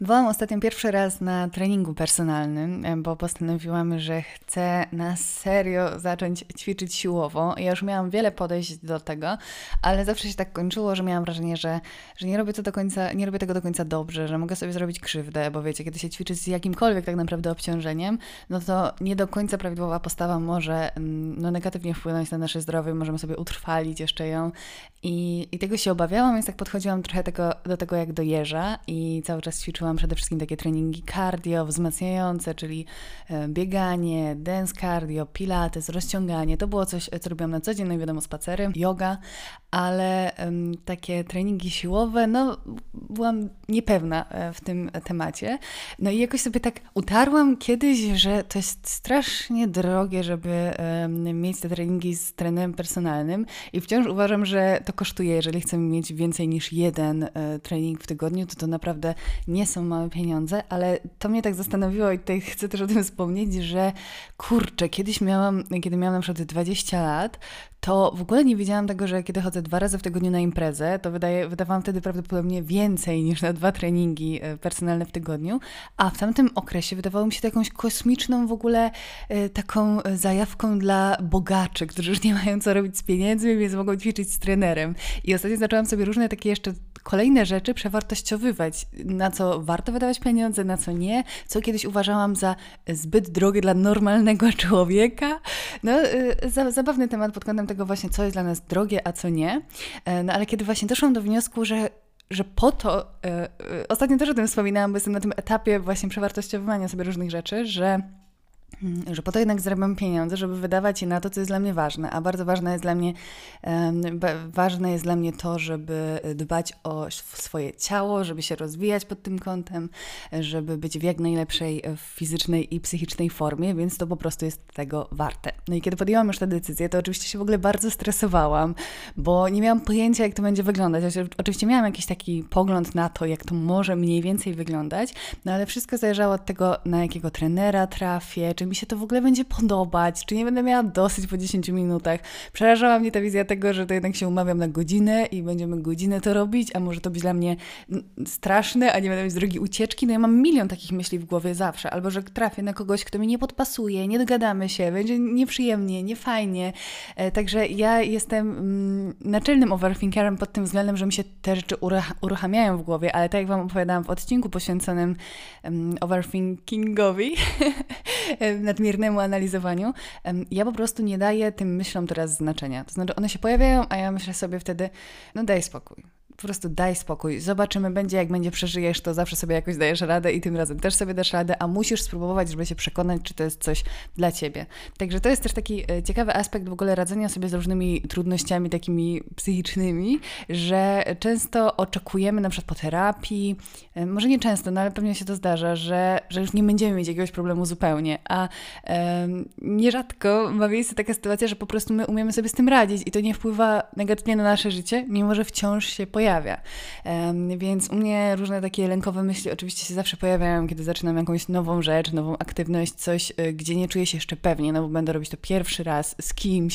Byłam ostatnio pierwszy raz na treningu personalnym, bo postanowiłam, że chcę na serio zacząć ćwiczyć siłowo. Ja już miałam wiele podejść do tego, ale zawsze się tak kończyło, że miałam wrażenie, że nie robię to do końca, nie robię tego do końca dobrze, że mogę sobie zrobić krzywdę, bo wiecie, kiedy się ćwiczy z jakimkolwiek tak naprawdę obciążeniem, no to nie do końca prawidłowa postawa może negatywnie wpłynąć na nasze zdrowie, możemy sobie utrwalić jeszcze ją i tego się obawiałam, więc tak podchodziłam trochę do tego jak do jeża i cały czas ćwiczyłam przede wszystkim takie treningi cardio, wzmacniające, czyli bieganie, dance cardio, pilates, rozciąganie. To było coś, co robiłam na co dzień, no i wiadomo, spacery, yoga, ale takie treningi siłowe, no byłam niepewna w tym temacie. No i jakoś sobie tak utarłam kiedyś, że to jest strasznie drogie, żeby mieć te treningi z trenerem personalnym i wciąż uważam, że to kosztuje, jeżeli chcemy mieć więcej niż jeden trening w tygodniu, to naprawdę nie są małe pieniądze, ale to mnie tak zastanowiło i tutaj chcę też o tym wspomnieć, że kurczę, kiedy miałam na przykład 20 lat, to w ogóle nie wiedziałam tego, że kiedy chodzę 2 razy w tygodniu na imprezę, to wydawałam wtedy prawdopodobnie więcej niż na 2 treningi personalne w tygodniu, a w tamtym okresie wydawało mi się to jakąś kosmiczną w ogóle taką zajawką dla bogaczy, którzy już nie mają co robić z pieniędzmi, więc mogą ćwiczyć z trenerem. I ostatnio zaczęłam sobie różne takie jeszcze kolejne rzeczy przewartościowywać, na co warto wydawać pieniądze, na co nie, co kiedyś uważałam za zbyt drogie dla normalnego człowieka. No, zabawny temat pod kątem tego właśnie, co jest dla nas drogie, a co nie. No, ale kiedy właśnie doszłam do wniosku, że po to, ostatnio też o tym wspominałam, bo jestem na tym etapie właśnie przewartościowywania sobie różnych rzeczy, że po to jednak zarabiam pieniądze, żeby wydawać je na to, co jest dla mnie ważne, a bardzo ważne jest dla mnie to, żeby dbać o swoje ciało, żeby się rozwijać pod tym kątem, żeby być w jak najlepszej fizycznej i psychicznej formie, więc to po prostu jest tego warte. No i kiedy podjęłam już tę decyzję, to oczywiście się w ogóle bardzo stresowałam, bo nie miałam pojęcia, jak to będzie wyglądać. Oczywiście miałam jakiś taki pogląd na to, jak to może mniej więcej wyglądać, no ale wszystko zależało od tego, na jakiego trenera trafię, czy mi się to w ogóle będzie podobać, czy nie będę miała dosyć po 10 minutach. Przerażała mnie ta wizja tego, że to jednak się umawiam na godzinę i będziemy godzinę to robić, a może to być dla mnie straszne, a nie będę mieć drogi ucieczki. No ja mam milion takich myśli w głowie zawsze. Albo, że trafię na kogoś, kto mi nie podpasuje, nie dogadamy się, będzie nieprzyjemnie, niefajnie. Także ja jestem naczelnym overthinkerem pod tym względem, że mi się te rzeczy uruchamiają w głowie, ale tak jak wam opowiadałam w odcinku poświęconym overthinkingowi, nadmiernemu analizowaniu, ja po prostu nie daję tym myślom teraz znaczenia. To znaczy one się pojawiają, a ja myślę sobie wtedy, no daj spokój. Po prostu daj spokój. Zobaczymy, jak będzie przeżyjesz, to zawsze sobie jakoś dajesz radę i tym razem też sobie dasz radę, a musisz spróbować, żeby się przekonać, czy to jest coś dla ciebie. Także to jest też taki ciekawy aspekt w ogóle radzenia sobie z różnymi trudnościami takimi psychicznymi, że często oczekujemy na przykład po terapii, może nie często, no ale pewnie się to zdarza, że już nie będziemy mieć jakiegoś problemu zupełnie, a nierzadko ma miejsce taka sytuacja, że po prostu my umiemy sobie z tym radzić i to nie wpływa negatywnie na nasze życie, mimo że wciąż się pojawia. Więc u mnie różne takie lękowe myśli oczywiście się zawsze pojawiają, kiedy zaczynam jakąś nową rzecz, nową aktywność, coś, gdzie nie czuję się jeszcze pewnie, no bo będę robić to pierwszy raz z kimś,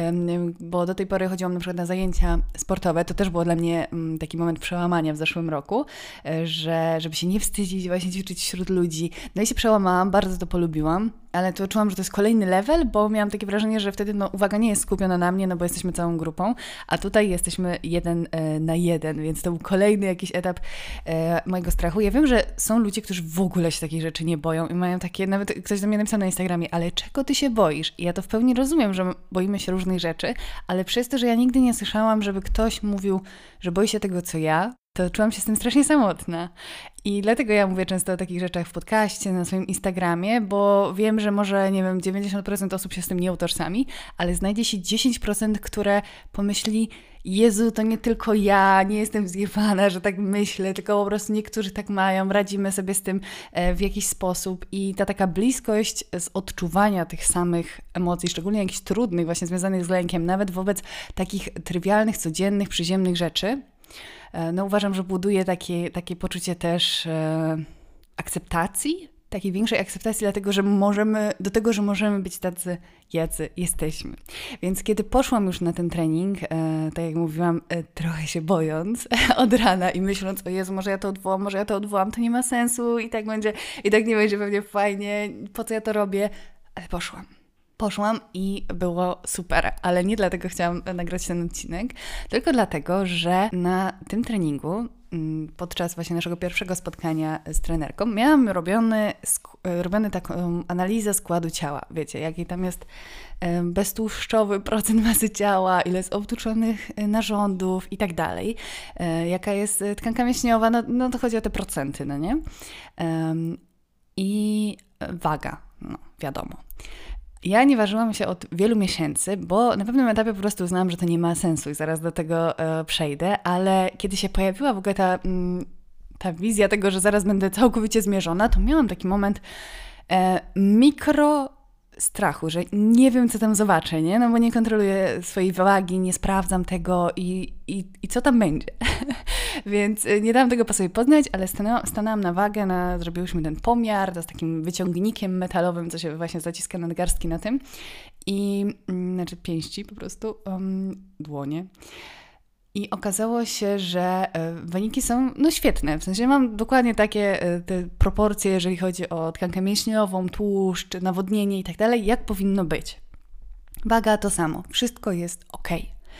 bo do tej pory chodziłam na przykład na zajęcia sportowe, to też było dla mnie taki moment przełamania w zeszłym roku, żeby się nie wstydzić, właśnie ćwiczyć wśród ludzi. No i się przełamałam, bardzo to polubiłam. Ale to czułam, że to jest kolejny level, bo miałam takie wrażenie, że wtedy uwaga nie jest skupiona na mnie, no bo jesteśmy całą grupą, a tutaj jesteśmy 1 na 1, więc to był kolejny jakiś etap mojego strachu. Ja wiem, że są ludzie, którzy w ogóle się takich rzeczy nie boją i mają takie, nawet ktoś do mnie napisał na Instagramie, ale czego ty się boisz? I ja to w pełni rozumiem, że boimy się różnych rzeczy, ale przez to, że ja nigdy nie słyszałam, żeby ktoś mówił, że boi się tego, co ja, to czułam się z tym strasznie samotna. I dlatego ja mówię często o takich rzeczach w podcaście, na swoim Instagramie, bo wiem, że może, nie wiem, 90% osób się z tym nie utożsami, ale znajdzie się 10%, które pomyśli, Jezu, to nie tylko ja, nie jestem zjebana, że tak myślę, tylko po prostu niektórzy tak mają, radzimy sobie z tym w jakiś sposób i ta taka bliskość z odczuwania tych samych emocji, szczególnie jakichś trudnych, właśnie związanych z lękiem, nawet wobec takich trywialnych, codziennych, przyziemnych rzeczy, no uważam, że buduje takie poczucie też akceptacji takiej większej akceptacji dlatego, że możemy być tacy, jacy jesteśmy. Więc kiedy poszłam już na ten trening, tak jak mówiłam, trochę się bojąc od rana i myśląc, o Jezu, może ja to odwołam, to nie ma sensu i tak nie będzie pewnie fajnie, po co ja to robię, ale Poszłam i było super, ale nie dlatego chciałam nagrać ten odcinek, tylko dlatego, że na tym treningu, podczas właśnie naszego pierwszego spotkania z trenerką, miałam robiony taką analizę składu ciała. Wiecie, jaki tam jest beztłuszczowy procent masy ciała, ile jest obtłuczonych narządów i tak dalej, jaka jest tkanka mięśniowa, no to chodzi o te procenty, no nie? I waga, no wiadomo. Ja nie ważyłam się od wielu miesięcy, bo na pewnym etapie po prostu uznałam, że to nie ma sensu i zaraz do tego przejdę, ale kiedy się pojawiła w ogóle ta wizja tego, że zaraz będę całkowicie zmierzona, to miałam taki moment mikro strachu, że nie wiem, co tam zobaczę, nie? No bo nie kontroluję swojej wagi, nie sprawdzam tego i co tam będzie. Więc nie dałam tego po sobie poznać, ale stanęłam na wagę, zrobiłyśmy ten pomiar to z takim wyciągnikiem metalowym, co się właśnie zaciska nadgarstki na tym i znaczy pięści po prostu, dłonie. I okazało się, że wyniki są świetne. W sensie mam dokładnie takie te proporcje, jeżeli chodzi o tkankę mięśniową, tłuszcz, nawodnienie i tak dalej, jak powinno być. Waga to samo. Wszystko jest ok.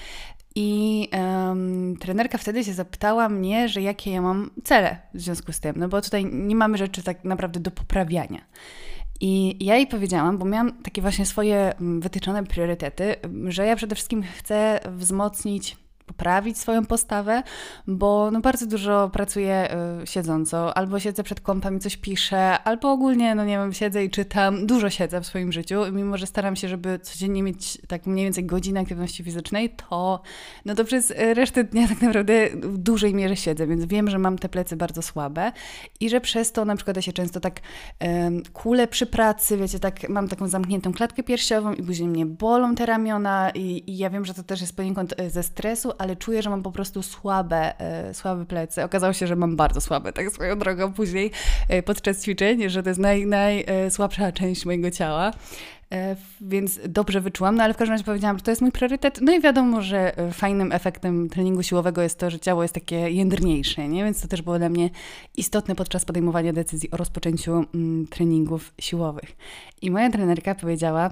I trenerka wtedy się zapytała mnie, że jakie ja mam cele w związku z tym, no bo tutaj nie mamy rzeczy tak naprawdę do poprawiania. I ja jej powiedziałam, bo miałam takie właśnie swoje wytyczone priorytety, że ja przede wszystkim chcę poprawić swoją postawę, bo bardzo dużo pracuję siedząco, albo siedzę przed kompem i coś piszę, albo ogólnie, siedzę i czytam, dużo siedzę w swoim życiu, mimo że staram się, żeby codziennie mieć tak mniej więcej godzinę aktywności fizycznej, to przez resztę dnia tak naprawdę w dużej mierze siedzę, więc wiem, że mam te plecy bardzo słabe i że przez to na przykład ja się często tak kulę przy pracy, wiecie, tak mam taką zamkniętą klatkę piersiową i później mnie bolą te ramiona i ja wiem, że to też jest poniekąd ze stresu, ale czuję, że mam po prostu słabe plecy. Okazało się, że mam bardzo słabe, tak swoją drogą później podczas ćwiczeń, że to jest najsłabsza część mojego ciała. Więc dobrze wyczułam, ale w każdym razie powiedziałam, że to jest mój priorytet. No i wiadomo, że fajnym efektem treningu siłowego jest to, że ciało jest takie jędrniejsze, nie? Więc to też było dla mnie istotne podczas podejmowania decyzji o rozpoczęciu treningów siłowych. I moja trenerka powiedziała,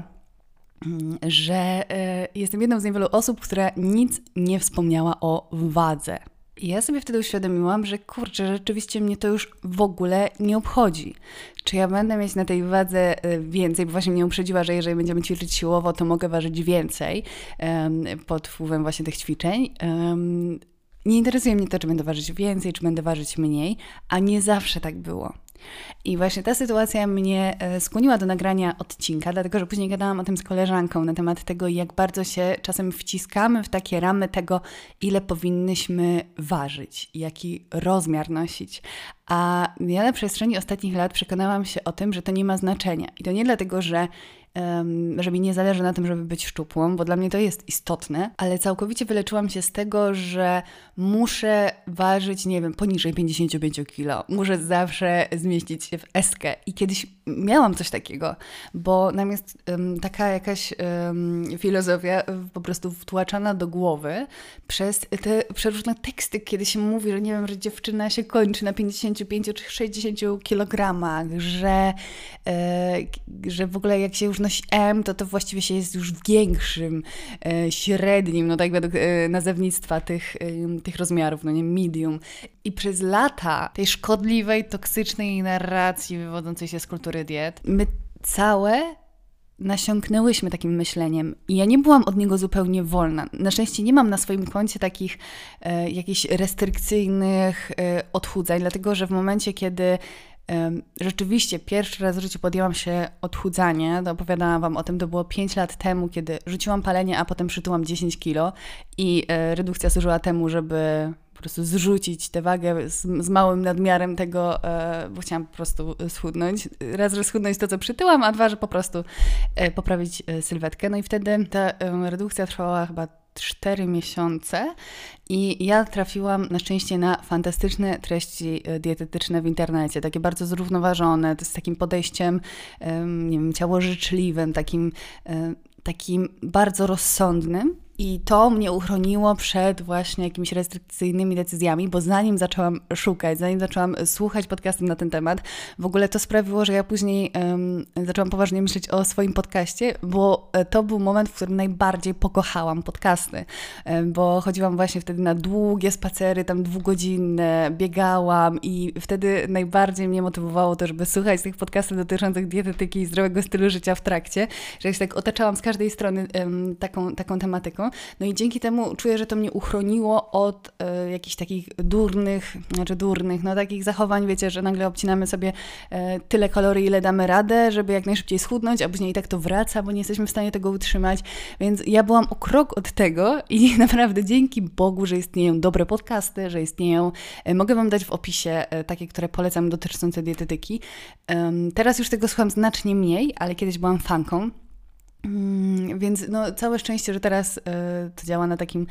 że jestem jedną z niewielu osób, która nic nie wspomniała o wadze. I ja sobie wtedy uświadomiłam, że kurczę, rzeczywiście mnie to już w ogóle nie obchodzi. Czy ja będę mieć na tej wadze więcej, bo właśnie mnie uprzedziła, że jeżeli będziemy ćwiczyć siłowo, to mogę ważyć więcej pod wpływem właśnie tych ćwiczeń. Nie interesuje mnie to, czy będę ważyć więcej, czy będę ważyć mniej, a nie zawsze tak było. I właśnie ta sytuacja mnie skłoniła do nagrania odcinka, dlatego że później gadałam o tym z koleżanką na temat tego, jak bardzo się czasem wciskamy w takie ramy tego, ile powinnyśmy ważyć, jaki rozmiar nosić. A ja na przestrzeni ostatnich lat przekonałam się o tym, że to nie ma znaczenia. I to nie dlatego, że mi nie zależy na tym, żeby być szczupłą, bo dla mnie to jest istotne, ale całkowicie wyleczyłam się z tego, że muszę ważyć, poniżej 55 kg. Muszę zawsze zmieścić się w eskę. I kiedyś miałam coś takiego, bo nam jest taka jakaś filozofia po prostu wtłaczana do głowy przez te przeróżne teksty, kiedy się mówi, że że dziewczyna się kończy na 55 czy 60 kilogramach, że w ogóle jak się już nosi M, to właściwie się jest już większym, średnim, tak według nazewnictwa tych rozmiarów, medium. I przez lata tej szkodliwej, toksycznej narracji wywodzącej się z kultury diet, my całe nasiąknęłyśmy takim myśleniem i ja nie byłam od niego zupełnie wolna. Na szczęście nie mam na swoim koncie takich jakichś restrykcyjnych odchudzań, dlatego że w momencie, kiedy rzeczywiście pierwszy raz w życiu podjęłam się odchudzania, to opowiadałam Wam o tym, to było 5 lat temu, kiedy rzuciłam palenie, a potem przytyłam 10 kilo i redukcja służyła temu, żeby po prostu zrzucić tę wagę z małym nadmiarem tego, bo chciałam po prostu schudnąć. Raz, że schudnąć to, co przytyłam, a dwa, że po prostu poprawić sylwetkę. No i wtedy ta redukcja trwała chyba 4 miesiące i ja trafiłam na szczęście na fantastyczne treści dietetyczne w internecie, takie bardzo zrównoważone, z takim podejściem, nie wiem, ciałożyczliwym, takim bardzo rozsądnym. I to mnie uchroniło przed właśnie jakimiś restrykcyjnymi decyzjami, bo zanim zaczęłam szukać, zanim zaczęłam słuchać podcastów na ten temat, w ogóle to sprawiło, że ja później zaczęłam poważnie myśleć o swoim podcaście, bo to był moment, w którym najbardziej pokochałam podcasty, bo chodziłam właśnie wtedy na długie spacery, tam 2-godzinne, biegałam i wtedy najbardziej mnie motywowało to, żeby słuchać tych podcastów dotyczących dietetyki i zdrowego stylu życia w trakcie, że ja się tak otaczałam z każdej strony taką tematyką. No i dzięki temu czuję, że to mnie uchroniło od jakichś takich durnych, takich zachowań, wiecie, że nagle obcinamy sobie tyle kalorii, ile damy radę, żeby jak najszybciej schudnąć, a później i tak to wraca, bo nie jesteśmy w stanie tego utrzymać. Więc ja byłam o krok od tego i naprawdę dzięki Bogu, że istnieją dobre podcasty, że istnieją, mogę Wam dać w opisie takie, które polecam dotyczące dietetyki. Teraz już tego słucham znacznie mniej, ale kiedyś byłam fanką. Więc no, całe szczęście, że teraz to działa na takim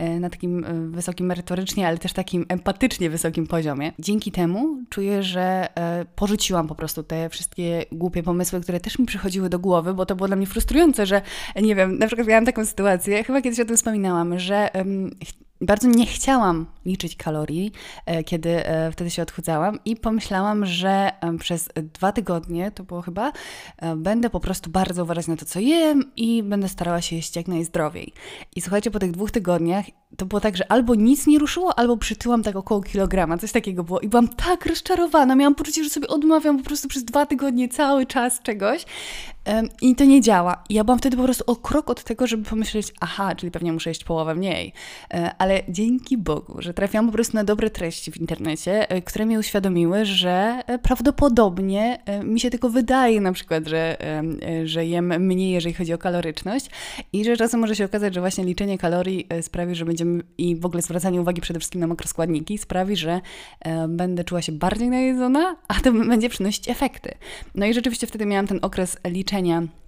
wysokim merytorycznie, ale też takim empatycznie wysokim poziomie. Dzięki temu czuję, że porzuciłam po prostu te wszystkie głupie pomysły, które też mi przychodziły do głowy, bo to było dla mnie frustrujące, że nie wiem, na przykład miałam taką sytuację, chyba kiedyś o tym wspominałam, że bardzo nie chciałam liczyć kalorii, kiedy wtedy się odchudzałam i pomyślałam, że przez 2 tygodnie, to było chyba, będę po prostu bardzo uważać na to, co jem i będę starała się jeść jak najzdrowiej. I słuchajcie, po tych 2 tygodniach to było tak, że albo nic nie ruszyło, albo przytyłam tak około kilograma, coś takiego było i byłam tak rozczarowana, miałam poczucie, że sobie odmawiam po prostu przez 2 tygodnie cały czas czegoś i to nie działa. I ja byłam wtedy po prostu o krok od tego, żeby pomyśleć, aha, czyli pewnie muszę jeść połowę mniej. Ale dzięki Bogu, że trafiłam po prostu na dobre treści w internecie, które mi uświadomiły, że prawdopodobnie mi się tylko wydaje na przykład, że jem mniej, jeżeli chodzi o kaloryczność i że czasem może się okazać, że właśnie liczenie kalorii sprawi, że będziemy i w ogóle zwracanie uwagi przede wszystkim na makroskładniki sprawi, że będę czuła się bardziej najedzona, a to będzie przynosić efekty. No i rzeczywiście wtedy miałam ten okres liczenia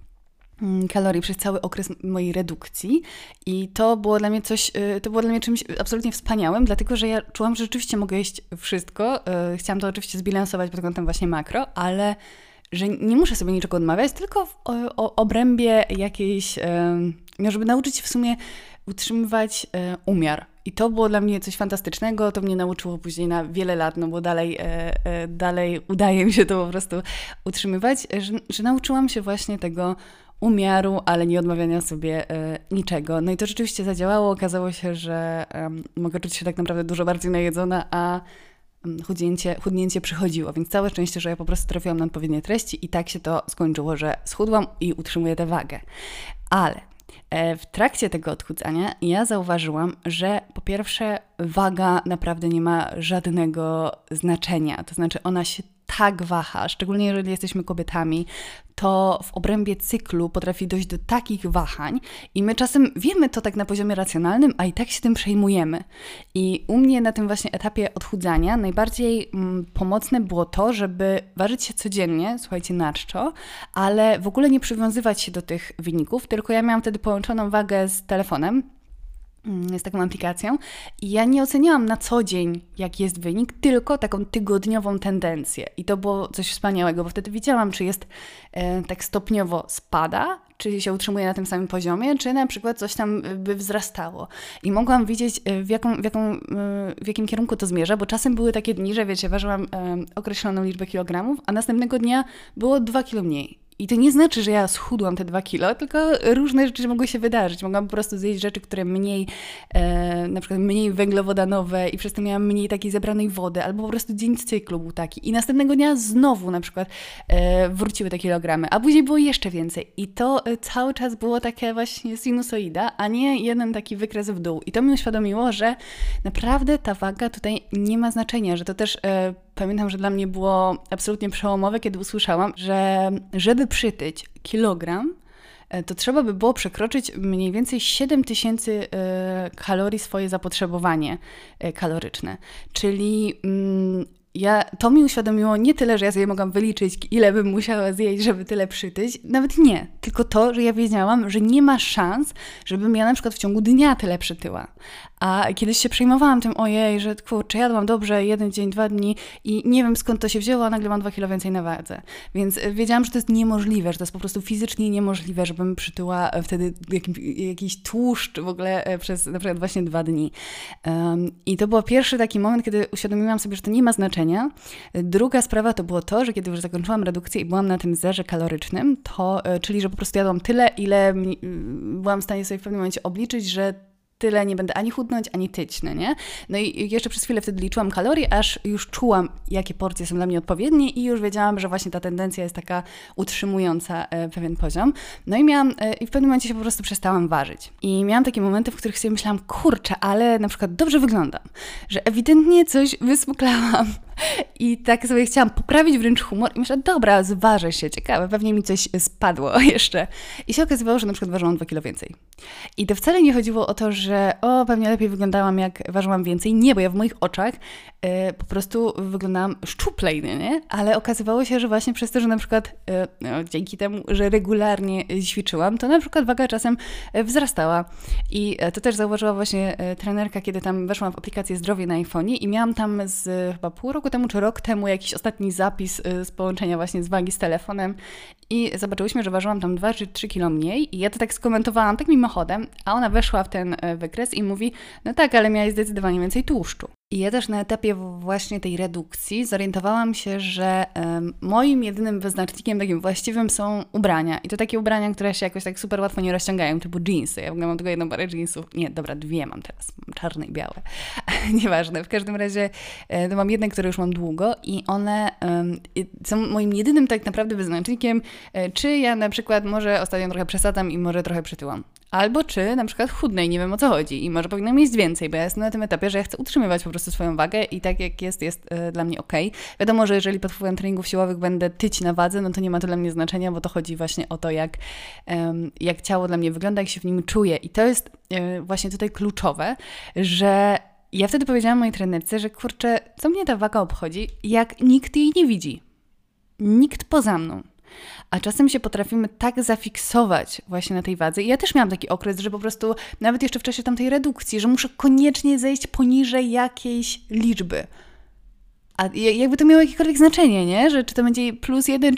kalorii przez cały okres mojej redukcji i to było dla mnie czymś absolutnie wspaniałym, dlatego że ja czułam, że rzeczywiście mogę jeść wszystko. Chciałam to oczywiście zbilansować pod kątem właśnie makro, ale że nie muszę sobie niczego odmawiać, tylko w obrębie jakiejś, żeby nauczyć się w sumie utrzymywać umiar. I to było dla mnie coś fantastycznego, to mnie nauczyło później na wiele lat, no bo dalej udaje mi się to po prostu utrzymywać, że nauczyłam się właśnie tego umiaru, ale nie odmawiania sobie niczego. No i to rzeczywiście zadziałało, okazało się, że mogę czuć się tak naprawdę dużo bardziej najedzona, a chudnięcie przychodziło, więc całe szczęście, że ja po prostu trafiłam na odpowiednie treści i tak się to skończyło, że schudłam i utrzymuję tę wagę. Ale w trakcie tego odchudzania ja zauważyłam, że po pierwsze waga naprawdę nie ma żadnego znaczenia, to znaczy ona się tak waha, szczególnie jeżeli jesteśmy kobietami, to w obrębie cyklu potrafi dojść do takich wahań i my czasem wiemy to tak na poziomie racjonalnym, a i tak się tym przejmujemy. I u mnie na tym właśnie etapie odchudzania najbardziej pomocne było to, żeby ważyć się codziennie, słuchajcie, na czczo, ale w ogóle nie przywiązywać się do tych wyników, tylko ja miałam wtedy połączoną wagę z telefonem, z taką aplikacją i ja nie oceniałam na co dzień, jaki jest wynik, tylko taką tygodniową tendencję. I to było coś wspaniałego, bo wtedy widziałam, czy jest tak stopniowo spada, czy się utrzymuje na tym samym poziomie, czy na przykład coś tam by wzrastało. I mogłam widzieć, w jakim kierunku to zmierza, bo czasem były takie dni, że wiecie, ważyłam określoną liczbę kilogramów, a następnego dnia było 2 kilo mniej. I to nie znaczy, że ja schudłam te 2 kilo, tylko różne rzeczy mogły się wydarzyć. Mogłam po prostu zjeść rzeczy, które na przykład mniej węglowodanowe i przez to miałam mniej takiej zebranej wody, albo po prostu dzień cyklu był taki. I następnego dnia znowu na przykład wróciły te kilogramy, a później było jeszcze więcej. I to cały czas było takie właśnie sinusoida, a nie jeden taki wykres w dół. I to mi uświadomiło, że naprawdę ta waga tutaj nie ma znaczenia, że to też pamiętam, że dla mnie było absolutnie przełomowe, kiedy usłyszałam, że żeby przytyć kilogram, to trzeba by było przekroczyć mniej więcej 7000 kalorii swoje zapotrzebowanie kaloryczne. Czyli to mi uświadomiło nie tyle, że ja sobie mogłam wyliczyć, ile bym musiała zjeść, żeby tyle przytyć, nawet nie, tylko to, że ja wiedziałam, że nie ma szans, żebym ja na przykład w ciągu dnia tyle przytyła. A kiedyś się przejmowałam tym, ojej, że kurczę, jadłam dobrze 1 dzień, 2 dni i nie wiem skąd to się wzięło, a nagle mam 2 kilo więcej na wadze. Więc wiedziałam, że to jest niemożliwe, że to jest po prostu fizycznie niemożliwe, żebym przytyła wtedy jakiś tłuszcz w ogóle przez na przykład właśnie 2 dni. I to był pierwszy taki moment, kiedy uświadomiłam sobie, że to nie ma znaczenia. Druga sprawa to było to, że kiedy już zakończyłam redukcję i byłam na tym zerze kalorycznym, czyli że po prostu jadłam tyle, ile byłam w stanie sobie w pewnym momencie obliczyć, że tyle nie będę ani chudnąć, ani tyć, no nie? No i jeszcze przez chwilę wtedy liczyłam kalorie, aż już czułam, jakie porcje są dla mnie odpowiednie i już wiedziałam, że właśnie ta tendencja jest taka utrzymująca pewien poziom. No i w pewnym momencie się po prostu przestałam ważyć. I miałam takie momenty, w których sobie myślałam, kurczę, ale na przykład dobrze wyglądam, że ewidentnie coś wysmuklałam. I tak sobie chciałam poprawić wręcz humor i myślę, dobra, zważę się, ciekawe, pewnie mi coś spadło jeszcze. I się okazywało, że na przykład ważyłam 2 kilo więcej. I to wcale nie chodziło o to, że pewnie lepiej wyglądałam, jak ważyłam więcej. Nie, bo ja w moich oczach po prostu wyglądałam szczuplej, nie? Ale okazywało się, że właśnie przez to, że na przykład dzięki temu, że regularnie ćwiczyłam, to na przykład waga czasem wzrastała. I to też zauważyła właśnie trenerka, kiedy tam weszłam w aplikację Zdrowie na iPhone'ie i miałam tam chyba pół roku temu czy rok temu jakiś ostatni zapis z połączenia właśnie z wagi z telefonem i zobaczyłyśmy, że ważyłam tam 2 czy 3 kilo mniej i ja to tak skomentowałam tak mimochodem, a ona weszła w ten wykres i mówi, no tak, ale miałaś zdecydowanie więcej tłuszczu. I ja też na etapie właśnie tej redukcji zorientowałam się, że moim jedynym wyznacznikiem takim właściwym są ubrania. I to takie ubrania, które się jakoś tak super łatwo nie rozciągają, typu jeansy. Ja w ogóle mam tylko 1 parę jeansów. Nie, dobra, 2 mam teraz. Mam czarne i białe. Nieważne. W każdym razie to mam jedne, które już mam długo i one są moim jedynym tak naprawdę wyznacznikiem, czy ja na przykład może ostatnio trochę przesadzam i może trochę przytyłam. Albo czy na przykład chudnę i nie wiem o co chodzi i może powinnam jeść więcej, bo ja jestem na tym etapie, że ja chcę utrzymywać po prostu swoją wagę i tak jak jest dla mnie okej. Wiadomo, że jeżeli pod wpływem treningów siłowych będę tyć na wadze, no to nie ma to dla mnie znaczenia, bo to chodzi właśnie o to, jak ciało dla mnie wygląda, jak się w nim czuję. I to jest właśnie tutaj kluczowe, że ja wtedy powiedziałam mojej trenerce, że kurczę, co mnie ta waga obchodzi, jak nikt jej nie widzi. Nikt poza mną. A czasem się potrafimy tak zafiksować właśnie na tej wadze. I ja też miałam taki okres, że po prostu nawet jeszcze w czasie tamtej redukcji, że muszę koniecznie zejść poniżej jakiejś liczby. A jakby to miało jakiekolwiek znaczenie, nie? Że czy to będzie +1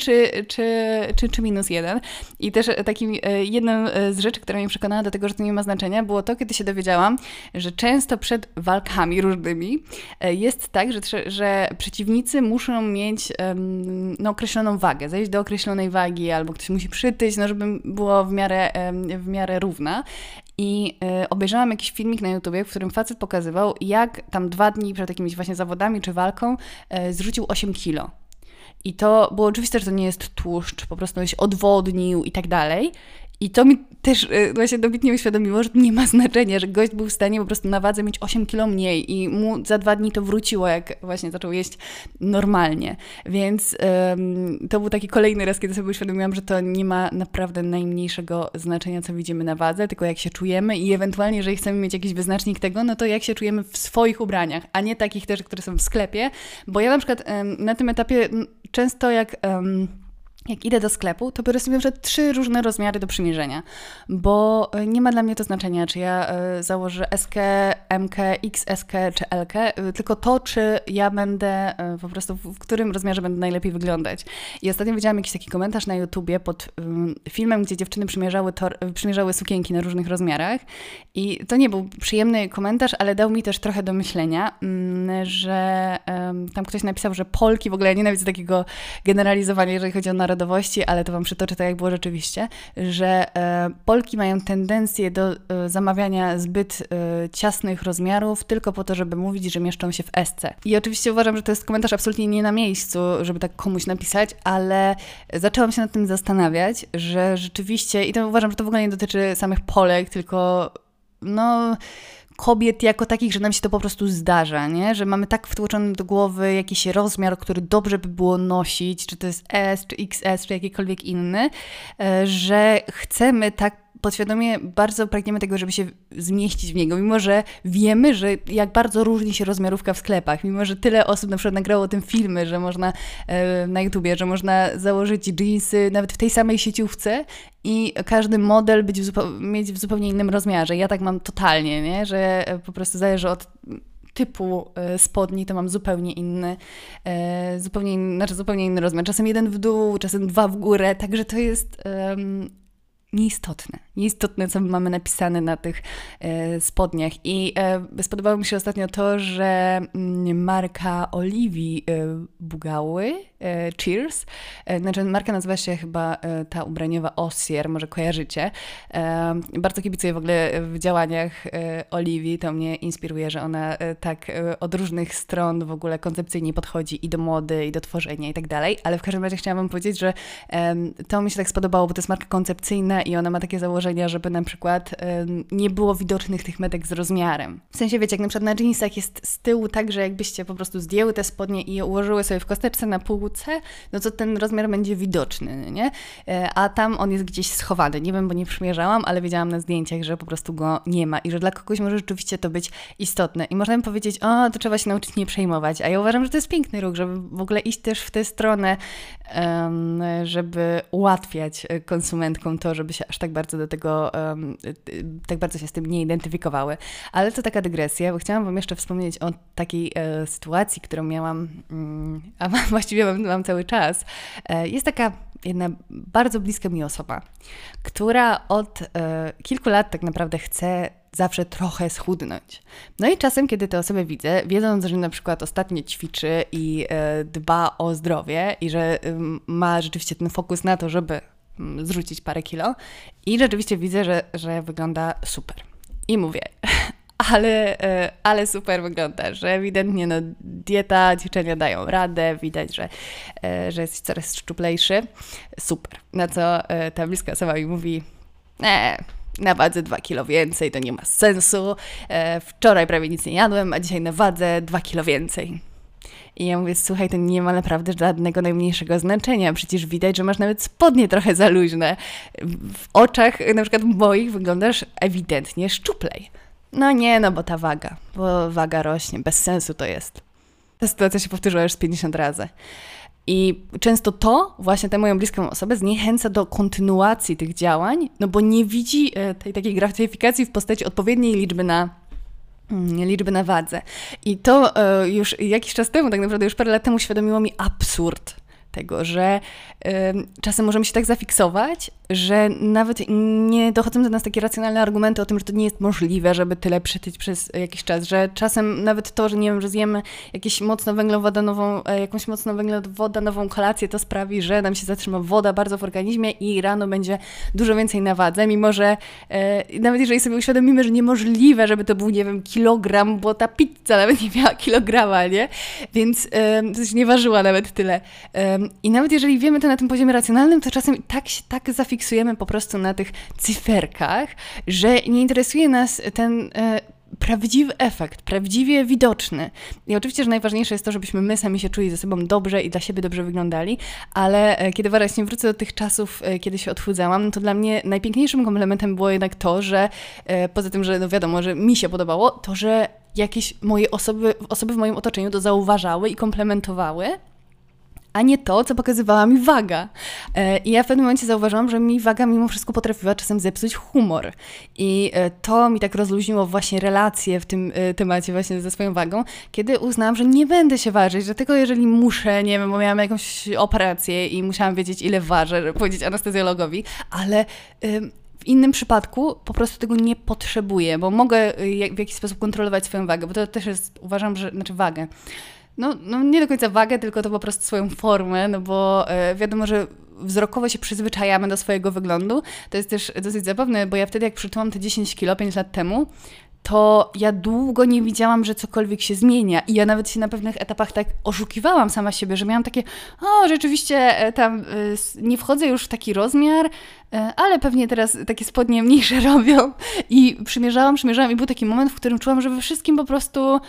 czy -1. I też takim jedną z rzeczy, która mnie przekonała do tego, że to nie ma znaczenia, było to, kiedy się dowiedziałam, że często przed walkami różnymi jest tak, że przeciwnicy muszą mieć określoną wagę, zejść do określonej wagi, albo ktoś musi przytyć, żeby było w miarę równa. I obejrzałam jakiś filmik na YouTubie, w którym facet pokazywał, jak tam 2 dni przed jakimiś właśnie zawodami czy walką zrzucił 8 kilo. I to było oczywiste, że to nie jest tłuszcz, po prostu się odwodnił i tak dalej. I to mi też właśnie dobitnie uświadomiło, że nie ma znaczenia, że gość był w stanie po prostu na wadze mieć 8 kilo mniej i mu za 2 dni to wróciło, jak właśnie zaczął jeść normalnie. Więc to był taki kolejny raz, kiedy sobie uświadomiłam, że to nie ma naprawdę najmniejszego znaczenia, co widzimy na wadze, tylko jak się czujemy i ewentualnie, jeżeli chcemy mieć jakiś wyznacznik tego, no to jak się czujemy w swoich ubraniach, a nie takich też, które są w sklepie. Bo ja na przykład na tym etapie często jak idę do sklepu, to biorę sobie na przykład 3 różne rozmiary do przymierzenia, bo nie ma dla mnie to znaczenia, czy ja założę SK, MK, XSK czy LK, tylko to, czy ja będę po prostu w którym rozmiarze będę najlepiej wyglądać. I ostatnio widziałam jakiś taki komentarz na YouTubie pod filmem, gdzie dziewczyny przymierzały sukienki na różnych rozmiarach i to nie był przyjemny komentarz, ale dał mi też trochę do myślenia, że tam ktoś napisał, że Polki, w ogóle ja nienawidzę takiego generalizowania, jeżeli chodzi o narodowości, ale to wam przytoczę tak, jak było rzeczywiście, że Polki mają tendencję do zamawiania zbyt ciasnych rozmiarów tylko po to, żeby mówić, że mieszczą się w SC. I oczywiście uważam, że to jest komentarz absolutnie nie na miejscu, żeby tak komuś napisać, ale zaczęłam się nad tym zastanawiać, że rzeczywiście, i to uważam, że to w ogóle nie dotyczy samych Polek, tylko kobiet jako takich, że nam się to po prostu zdarza, nie? Że mamy tak wtłoczony do głowy jakiś rozmiar, który dobrze by było nosić, czy to jest S, czy XS, czy jakikolwiek inny, że chcemy tak podświadomie bardzo pragniemy tego, żeby się zmieścić w niego, mimo że wiemy, że jak bardzo różni się rozmiarówka w sklepach, mimo że tyle osób na przykład nagrało o tym filmy, że można na YouTubie, że można założyć jeansy nawet w tej samej sieciówce i każdy model mieć w zupełnie innym rozmiarze. Ja tak mam totalnie, nie? Że po prostu zależy od typu spodni, to mam zupełnie inny rozmiar. Czasem jeden w dół, czasem dwa w górę, także to jest nieistotne, co mamy napisane na tych spodniach. I spodobało mi się ostatnio to, że marka Oliwii Bugały, Cheers, znaczy marka nazywa się chyba ta ubraniowa Ossier, może kojarzycie. Bardzo kibicuję w ogóle w działaniach Oliwii, to mnie inspiruje, że ona tak od różnych stron w ogóle koncepcyjnie podchodzi i do mody, i do tworzenia i tak dalej, ale w każdym razie chciałam wam powiedzieć, że to mi się tak spodobało, bo to jest marka koncepcyjna i ona ma takie założenia, żeby na przykład nie było widocznych tych metek z rozmiarem. W sensie, wiecie, jak na przykład na jeansach jest z tyłu tak, że jakbyście po prostu zdjęły te spodnie i je ułożyły sobie w kosteczce na półce, no to ten rozmiar będzie widoczny, nie? A tam on jest gdzieś schowany. Nie wiem, bo nie przymierzałam, ale widziałam na zdjęciach, że po prostu go nie ma i że dla kogoś może rzeczywiście to być istotne. I można by powiedzieć, o, to trzeba się nauczyć nie przejmować. A ja uważam, że to jest piękny ruch, żeby w ogóle iść też w tę stronę, żeby ułatwiać konsumentkom to, żeby się aż tak bardzo do tego, tak bardzo się z tym nie identyfikowały. Ale to taka dygresja, bo chciałam wam jeszcze wspomnieć o takiej sytuacji, którą miałam, a właściwie mam cały czas. Jest taka jedna bardzo bliska mi osoba, która od kilku lat tak naprawdę chce zawsze trochę schudnąć. No i czasem, kiedy tę osobę widzę, wiedząc, że na przykład ostatnio ćwiczy i dba o zdrowie i że ma rzeczywiście ten fokus na to, żeby zrzucić parę kilo i rzeczywiście widzę, że wygląda super. I mówię, ale super wygląda, że ewidentnie no, dieta, ćwiczenia dają radę, widać, że jest coraz szczuplejszy. Super. Na co ta bliska osoba mi mówi, na wadze 2 kilo więcej, to nie ma sensu. Wczoraj prawie nic nie jadłem, a dzisiaj na wadze 2 kilo więcej. I ja mówię, słuchaj, to nie ma naprawdę żadnego najmniejszego znaczenia. Przecież widać, że masz nawet spodnie trochę za luźne. W oczach, na przykład moich, wyglądasz ewidentnie szczuplej. No nie, no bo waga rośnie, bez sensu to jest. Ta sytuacja się powtórzyła już z 50 razy. I często to właśnie tę moją bliską osobę zniechęca do kontynuacji tych działań, no bo nie widzi tej takiej gratyfikacji w postaci odpowiedniej liczby na wadze. I to już jakiś czas temu, tak naprawdę już parę lat temu uświadomiło mi absurd tego, że czasem możemy się tak zafiksować, że nawet nie dochodzą do nas takie racjonalne argumenty o tym, że to nie jest możliwe, żeby tyle przytyć przez jakiś czas, że czasem nawet to, że nie wiem, że zjemy jakąś mocno węglowodanową kolację, to sprawi, że nam się zatrzyma woda bardzo w organizmie i rano będzie dużo więcej na wadze, mimo że nawet jeżeli sobie uświadomimy, że niemożliwe, żeby to był, nie wiem, kilogram, bo ta pizza nawet nie miała kilograma, nie? Więc to się nie ważyła nawet tyle. I nawet jeżeli wiemy to na tym poziomie racjonalnym, to czasem tak zafiksujemy po prostu na tych cyferkach, że nie interesuje nas ten prawdziwy efekt, prawdziwie widoczny. I oczywiście, że najważniejsze jest to, żebyśmy my sami się czuli ze sobą dobrze i dla siebie dobrze wyglądali, ale kiedy właśnie wrócę do tych czasów, kiedy się odchudzałam, to dla mnie najpiękniejszym komplementem było jednak to, że poza tym, że no wiadomo, że mi się podobało, to, że jakieś moje osoby w moim otoczeniu to zauważały i komplementowały, a nie to, co pokazywała mi waga. I ja w pewnym momencie zauważyłam, że mi waga mimo wszystko potrafiła czasem zepsuć humor. I to mi tak rozluźniło właśnie relacje w tym temacie właśnie ze swoją wagą, kiedy uznałam, że nie będę się ważyć, że tylko jeżeli muszę, nie wiem, bo miałam jakąś operację i musiałam wiedzieć, ile ważę, żeby powiedzieć anestezjologowi, ale w innym przypadku po prostu tego nie potrzebuję, bo mogę w jakiś sposób kontrolować swoją wagę, bo to też jest, uważam, że, wagę. No nie do końca wagę, tylko to po prostu swoją formę, no bo wiadomo, że wzrokowo się przyzwyczajamy do swojego wyglądu. To jest też dosyć zabawne, bo ja wtedy jak przytyłam te 10 kilo 5 lat temu, to ja długo nie widziałam, że cokolwiek się zmienia i ja nawet się na pewnych etapach tak oszukiwałam sama siebie, że miałam takie, rzeczywiście tam nie wchodzę już w taki rozmiar, ale pewnie teraz takie spodnie mniejsze robią i przymierzałam i był taki moment, w którym czułam, że we wszystkim po prostu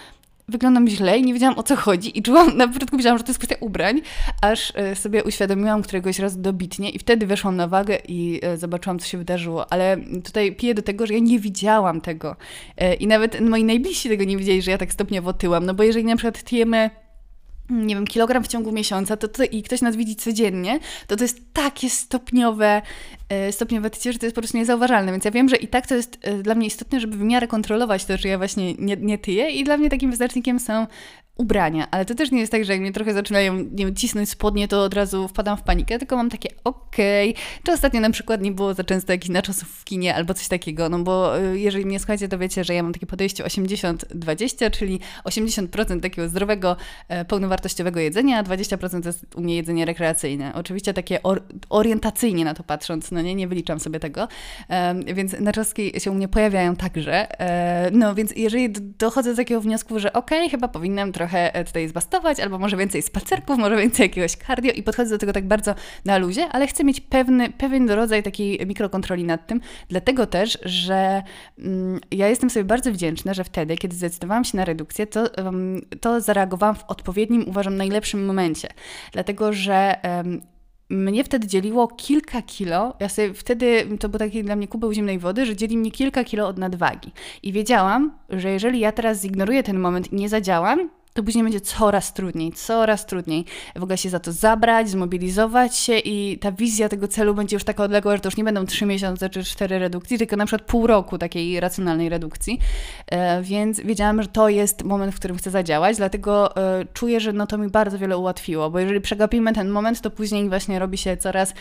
wyglądam źle i nie wiedziałam, o co chodzi i czułam, na początku myślałam, że to jest kwestia ubrań, aż sobie uświadomiłam któregoś razu dobitnie i wtedy weszłam na wagę i zobaczyłam, co się wydarzyło. Ale tutaj piję do tego, że ja nie widziałam tego i nawet moi najbliżsi tego nie widzieli, że ja tak stopniowo tyłam, no bo jeżeli na przykład tyjemy, nie wiem, kilogram w ciągu miesiąca, i ktoś nas widzi codziennie, to jest takie stopniowe tycie, że to jest po prostu niezauważalne. Więc ja wiem, że i tak to jest dla mnie istotne, żeby w miarę kontrolować to, że ja właśnie nie tyję i dla mnie takim wyznacznikiem są ubrania. Ale to też nie jest tak, że jak mnie trochę zaczynają, nie wiem, cisnąć spodnie, to od razu wpadam w panikę, tylko mam takie czy ostatnio na przykład nie było za często jakichś naczosów w kinie albo coś takiego, no bo jeżeli mnie słuchacie, to wiecie, że ja mam takie podejście 80-20, czyli 80% takiego zdrowego, pełnowartościowego jedzenia, a 20% to jest u mnie jedzenie rekreacyjne. Oczywiście takie orientacyjnie na to patrząc, no nie wyliczam sobie tego, więc naczoski się u mnie pojawiają także. No więc jeżeli dochodzę do takiego wniosku, że chyba powinnam trochę tutaj zbastować, albo może więcej spacerków, może więcej jakiegoś cardio i podchodzę do tego tak bardzo na luzie, ale chcę mieć pewien rodzaj takiej mikrokontroli nad tym, dlatego też, że ja jestem sobie bardzo wdzięczna, że wtedy, kiedy zdecydowałam się na redukcję, to zareagowałam w odpowiednim, uważam, najlepszym momencie, dlatego, że mnie wtedy dzieliło kilka kilo, ja sobie wtedy, to był taki dla mnie kubeł zimnej wody, że dzieli mnie kilka kilo od nadwagi. I wiedziałam, że jeżeli ja teraz zignoruję ten moment i nie zadziałam, to później będzie coraz trudniej w ogóle się za to zabrać, zmobilizować się i ta wizja tego celu będzie już taka odległa, że to już nie będą 3 miesiące czy 4 redukcji, tylko na przykład pół roku takiej racjonalnej redukcji. Więc wiedziałam, że to jest moment, w którym chcę zadziałać, dlatego czuję, że no to mi bardzo wiele ułatwiło, bo jeżeli przegapimy ten moment, to później właśnie robi się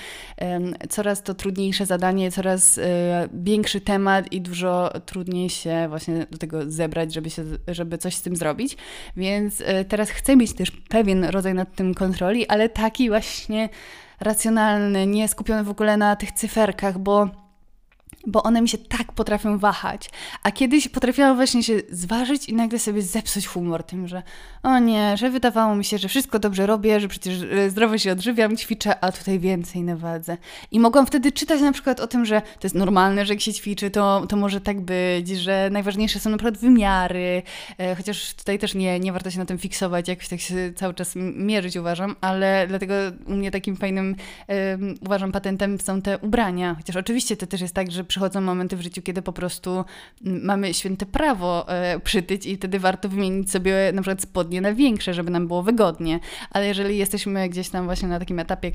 coraz to trudniejsze zadanie, coraz większy temat i dużo trudniej się właśnie do tego zebrać, żeby coś z tym zrobić. Więc teraz chcę mieć też pewien rodzaj nad tym kontroli, ale taki właśnie racjonalny, nie skupiony w ogóle na tych cyferkach, bo one mi się tak potrafią wahać. A kiedyś potrafiłam właśnie się zważyć i nagle sobie zepsuć humor tym, że o nie, że wydawało mi się, że wszystko dobrze robię, że przecież zdrowo się odżywiam, ćwiczę, a tutaj więcej na wadze. I mogłam wtedy czytać na przykład o tym, że to jest normalne, że jak się ćwiczy, to może tak być, że najważniejsze są na przykład wymiary, chociaż tutaj też nie warto się na tym fiksować, jakoś tak się cały czas mierzyć, uważam, ale dlatego u mnie takim fajnym, uważam, patentem są te ubrania. Chociaż oczywiście to też jest tak, że przychodzą momenty w życiu, kiedy po prostu mamy święte prawo przytyć i wtedy warto wymienić sobie na przykład spodnie na większe, żeby nam było wygodnie. Ale jeżeli jesteśmy gdzieś tam właśnie na takim etapie,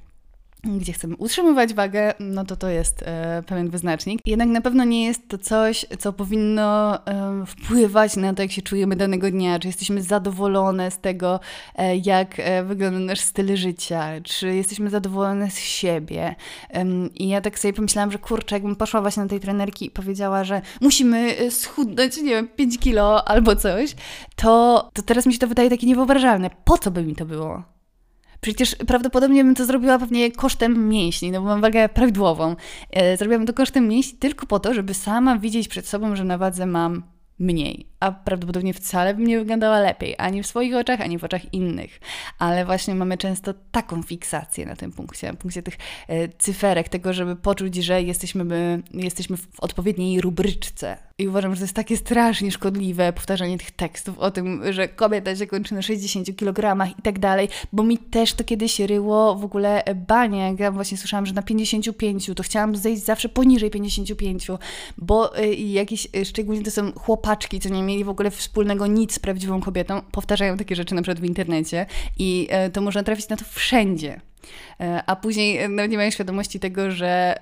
gdzie chcemy utrzymywać wagę, no to jest pewien wyznacznik. Jednak na pewno nie jest to coś, co powinno wpływać na to, jak się czujemy danego dnia, czy jesteśmy zadowolone z tego, jak wygląda nasz styl życia, czy jesteśmy zadowolone z siebie. I ja tak sobie pomyślałam, że kurczę, jakbym poszła właśnie na tej trenerki i powiedziała, że musimy schudnąć, nie wiem, 5 kilo albo coś, to teraz mi się to wydaje takie niewyobrażalne. Po co by mi to było? Przecież prawdopodobnie bym to zrobiła pewnie kosztem mięśni, no bo mam wagę prawidłową. Zrobiłabym to kosztem mięśni tylko po to, żeby sama widzieć przed sobą, że na wadze mam mniej, a prawdopodobnie wcale bym nie wyglądała lepiej, ani w swoich oczach, ani w oczach innych. Ale właśnie mamy często taką fiksację na tym punkcie tych cyferek, tego, żeby poczuć, że jesteśmy w odpowiedniej rubryczce. I uważam, że to jest takie strasznie szkodliwe powtarzanie tych tekstów o tym, że kobieta się kończy na 60 kg i tak dalej, bo mi też to kiedyś ryło w ogóle banie. Jak ja właśnie słyszałam, że na 55, to chciałam zejść zawsze poniżej 55, bo jakieś, szczególnie to są chłopaczki, co nie mieli w ogóle wspólnego nic z prawdziwą kobietą, powtarzają takie rzeczy na przykład w internecie i to można trafić na to wszędzie. A później nie mają świadomości tego, że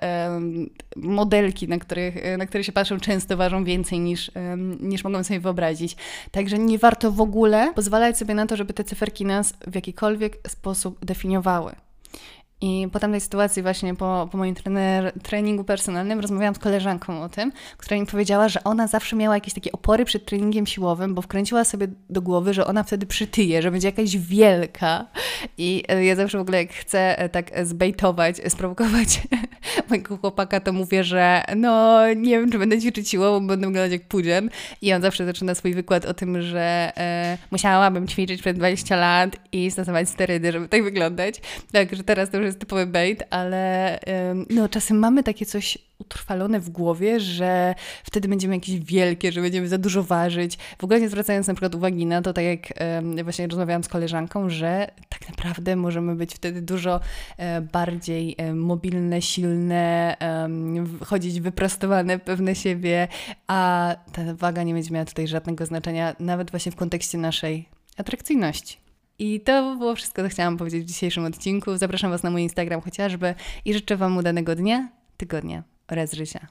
modelki, na które się patrzą, często ważą więcej niż mogą sobie wyobrazić. Także nie warto w ogóle pozwalać sobie na to, żeby te cyferki nas w jakikolwiek sposób definiowały. I po tamtej sytuacji właśnie po moim treningu personalnym rozmawiałam z koleżanką o tym, która mi powiedziała, że ona zawsze miała jakieś takie opory przed treningiem siłowym, bo wkręciła sobie do głowy, że ona wtedy przytyje, że będzie jakaś wielka. I ja zawsze w ogóle jak chcę tak zbejtować, sprowokować mojego chłopaka, to mówię, że no nie wiem, czy będę ćwiczyć siłową, bo będę wyglądać jak pudzian. I on zawsze zaczyna swój wykład o tym, że musiałabym ćwiczyć przez 20 lat i stosować sterydy, żeby tak wyglądać. Także teraz to już jest typowy bait, ale no czasem mamy takie coś utrwalone w głowie, że wtedy będziemy jakieś wielkie, że będziemy za dużo ważyć. W ogóle nie zwracając na przykład uwagi na to, tak jak właśnie rozmawiałam z koleżanką, że tak naprawdę możemy być wtedy dużo bardziej mobilne, silne, chodzić wyprostowane, pewne siebie, a ta waga nie będzie miała tutaj żadnego znaczenia, nawet właśnie w kontekście naszej atrakcyjności. I to było wszystko, co chciałam powiedzieć w dzisiejszym odcinku. Zapraszam Was na mój Instagram chociażby i życzę Wam udanego dnia, tygodnia oraz życia.